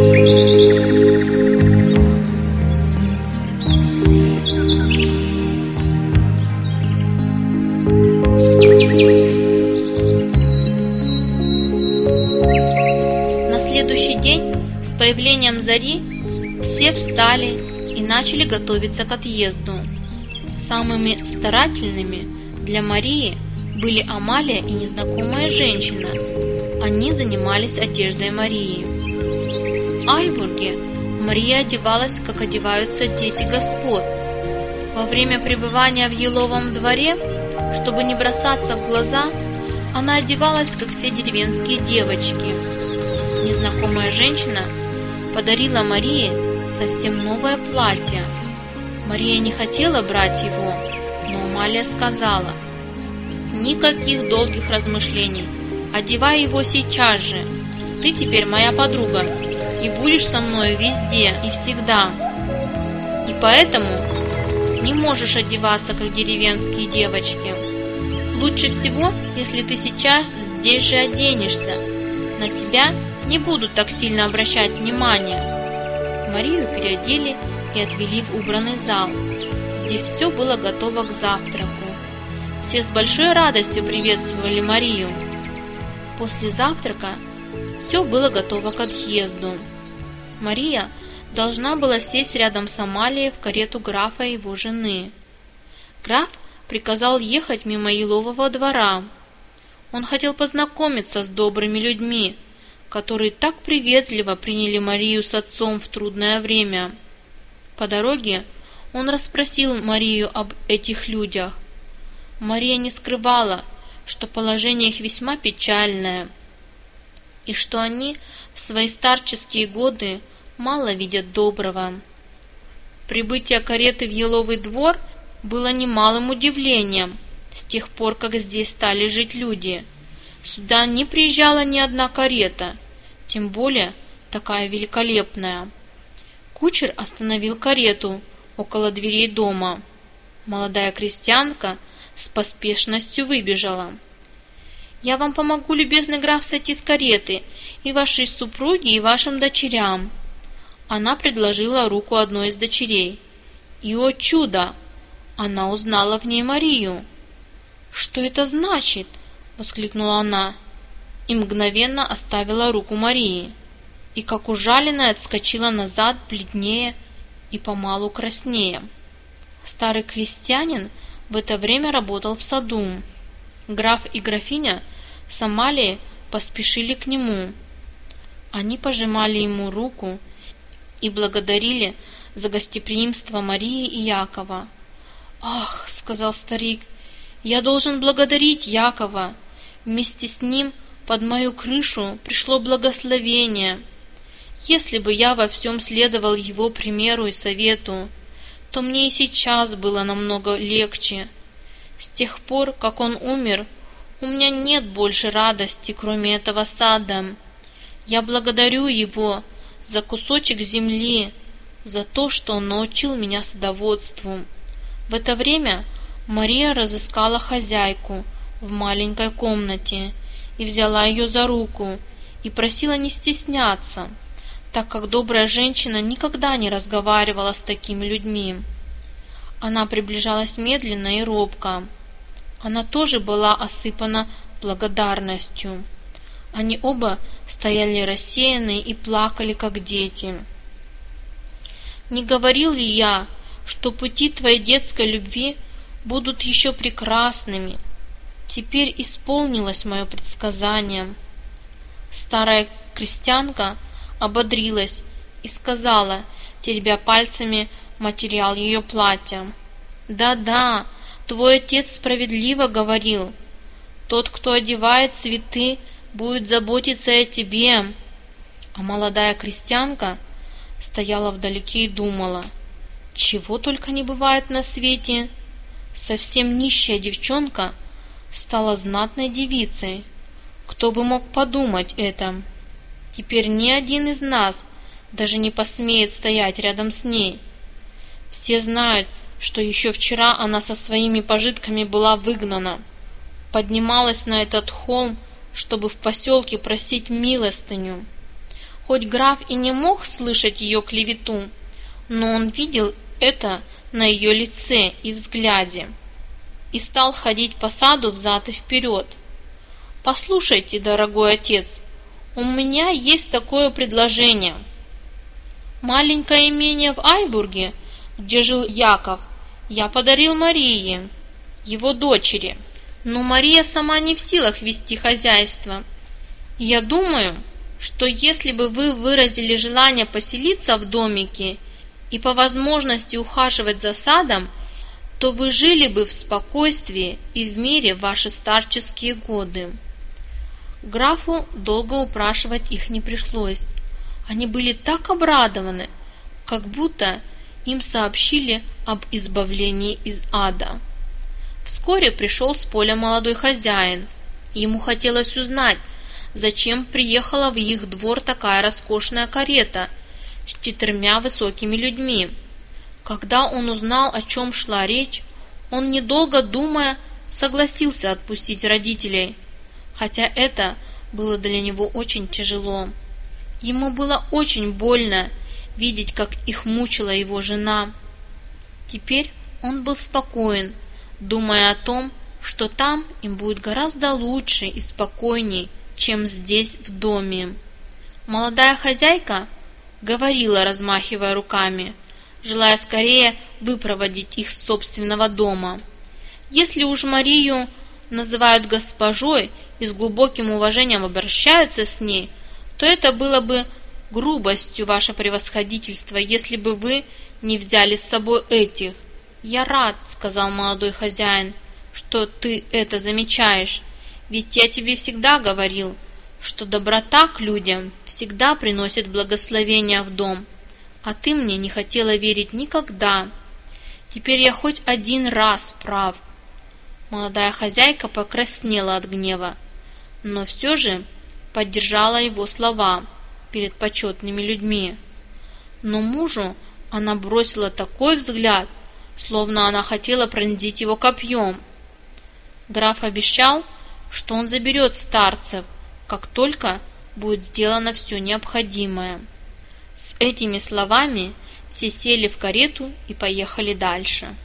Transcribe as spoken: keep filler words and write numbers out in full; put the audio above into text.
На следующий день, с появлением зари, все встали и начали готовиться к отъезду. Самыми старательными для Марии были Амалия и незнакомая женщина. Они занимались одеждой Марии. В Айбурге Мария одевалась, как одеваются дети господ. Во время пребывания в еловом дворе, чтобы не бросаться в глаза, она одевалась, как все деревенские девочки. Незнакомая женщина подарила Марии совсем новое платье. Мария не хотела брать его, но Амалия сказала: «Никаких долгих размышлений, одевай его сейчас же. Ты теперь моя подруга и будешь со мной везде и всегда. И поэтому не можешь одеваться, как деревенские девочки. Лучше всего, если ты сейчас здесь же оденешься. На тебя не будут так сильно обращать внимание». Марию переодели и отвели в убранный зал, где все было готово к завтраку. Все с большой радостью приветствовали Марию. После завтрака все было готово к отъезду. Мария должна была сесть рядом с Амалией в карету графа и его жены. Граф приказал ехать мимо елового двора. Он хотел познакомиться с добрыми людьми, которые так приветливо приняли Марию с отцом в трудное время. По дороге он расспросил Марию об этих людях. Мария не скрывала, что положение их весьма печальное, и что они в свои старческие годы мало видят доброго. Прибытие кареты в еловый двор было немалым удивлением с тех пор, как здесь стали жить люди. Сюда не приезжала ни одна карета, тем более такая великолепная. Кучер остановил карету около дверей дома. Молодая крестьянка с поспешностью выбежала. «Я вам помогу, любезный граф, сойти с кареты, и вашей супруге, и вашим дочерям». Она предложила руку одной из дочерей. И, о чудо, она узнала в ней Марию. «Что это значит?» — воскликнула она, и мгновенно оставила руку Марии, и как ужаленная отскочила назад, бледнее и помалу краснея. Старый крестьянин в это время работал в саду. Граф и графиня с Амалией поспешили к нему. Они пожимали ему руку и благодарили за гостеприимство Марии и Якова. «Ах, — сказал старик, — я должен благодарить Якова. Вместе с ним под мою крышу пришло благословение. Если бы я во всем следовал его примеру и совету, то мне и сейчас было намного легче. С тех пор, как он умер, у меня нет больше радости, кроме этого сада. Я благодарю его за кусочек земли, за то, что он научил меня садоводству». В это время Мария разыскала хозяйку в маленькой комнате и взяла ее за руку и просила не стесняться, так как добрая женщина никогда не разговаривала с такими людьми. Она приближалась медленно и робко. Она тоже была осыпана благодарностью. Они оба стояли рассеянные и плакали, как дети. «Не говорил ли я, что пути твоей детской любви будут еще прекрасными? Теперь исполнилось мое предсказание». Старая крестьянка ободрилась и сказала, теребя пальцами материал ее платья: «Да-да, твой отец справедливо говорил. Тот, кто одевает цветы, будет заботиться о тебе». А молодая крестьянка стояла вдалеке и думала: чего только не бывает на свете. Совсем нищая девчонка стала знатной девицей. Кто бы мог подумать это? Теперь ни один из нас даже не посмеет стоять рядом с ней. Все знают, что еще вчера она со своими пожитками была выгнана, поднималась на этот холм, чтобы в поселке просить милостыню. Хоть граф и не мог слышать ее клевету, но он видел это на ее лице и взгляде и стал ходить по саду взад и вперед. «Послушайте, дорогой отец, у меня есть такое предложение. Маленькое имение в Айбурге, где жил Яков, я подарил Марии, его дочери. Но Мария сама не в силах вести хозяйство. Я думаю, что если бы вы выразили желание поселиться в домике и по возможности ухаживать за садом, то вы жили бы в спокойствии и в мире в ваши старческие годы». Графу долго упрашивать их не пришлось. Они были так обрадованы, как будто им сообщили об избавлении из ада. Вскоре пришел с поля молодой хозяин. Ему хотелось узнать, зачем приехала в их двор такая роскошная карета с четырьмя высокими людьми. Когда он узнал, о чем шла речь, он, недолго думая, согласился отпустить родителей, хотя это было для него очень тяжело. Ему было очень больно видеть, как их мучила его жена. Теперь он был спокоен, думая о том, что там им будет гораздо лучше и спокойней, чем здесь в доме. Молодая хозяйка говорила, размахивая руками, желая скорее выпроводить их с собственного дома. Если уж Марию называют госпожой и с глубоким уважением обращаются с ней, то это было бы грубостью, ваше превосходительство, если бы вы не взяли с собой этих. «Я рад», — сказал молодой хозяин, — «что ты это замечаешь, ведь я тебе всегда говорил, что доброта к людям всегда приносит благословение в дом, а ты мне не хотела верить никогда. Теперь я хоть один раз прав». Молодая хозяйка покраснела от гнева, но все же поддержала его слова перед почетными людьми. Но мужу она бросила такой взгляд, словно она хотела пронзить его копьем. Граф обещал, что он заберет старцев, как только будет сделано все необходимое. С этими словами все сели в карету и поехали дальше.